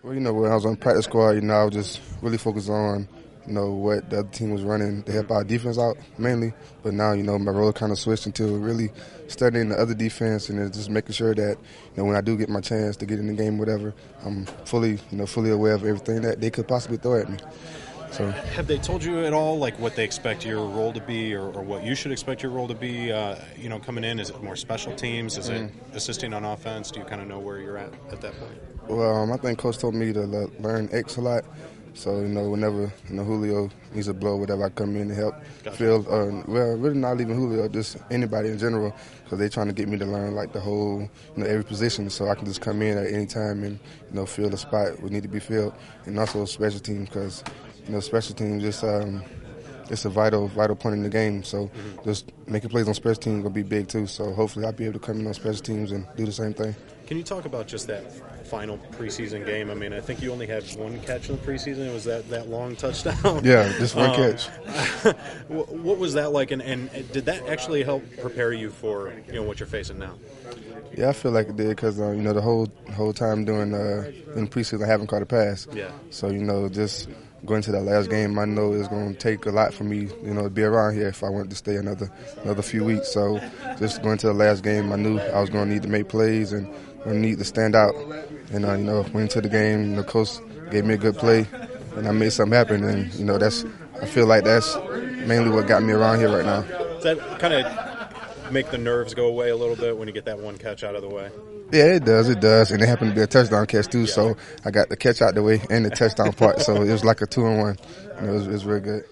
Well, when I was on practice squad, I was just really focused on, what the other team was running to help our defense out mainly. But now, my role kind of switched into really studying the other defense and then just making sure that, when I do get my chance to get in the game, whatever, I'm fully aware of everything that they could possibly throw at me. So, have they told you at all, like, what they expect your role to be, or what you should expect your role to be? Coming in, is it more special teams? Is it assisting on offense? Do you kind of know where you're at that point? Well, I think Coach told me to learn X a lot. So, whenever Julio needs a blow, whatever, I come in to help field. Really not even Julio, just anybody in general, because they're trying to get me to learn like the whole, every position, so I can just come in at any time and fill the spot we need to be filled, and also special teams because. Special teams it's a vital point in the game. So just making plays on special teams will be big too. So hopefully I'll be able to come in on special teams and do the same thing. Can you talk about just that final preseason game? I mean, I think you only had one catch in the preseason. It was that long touchdown. Yeah, just one catch. What was that like? And did that actually help prepare you for what you're facing now? Yeah, I feel like it did because the whole time during in preseason I haven't caught a pass. Yeah. So just going to that last game, I know it's going to take a lot for me, to be around here if I wanted to stay another few weeks. So just going to the last game, I knew I was going to need to make plays and going to need to stand out. And went into the game. The coach gave me a good play, and I made something happen. And I feel like that's mainly what got me around here right now. Does that kind of make the nerves go away a little bit when you get that one catch out of the way? Yeah, it does, and it happened to be a touchdown catch too. Yeah. So I got the catch out the way and the touchdown part, so it was like a 2-in-1. It was real good.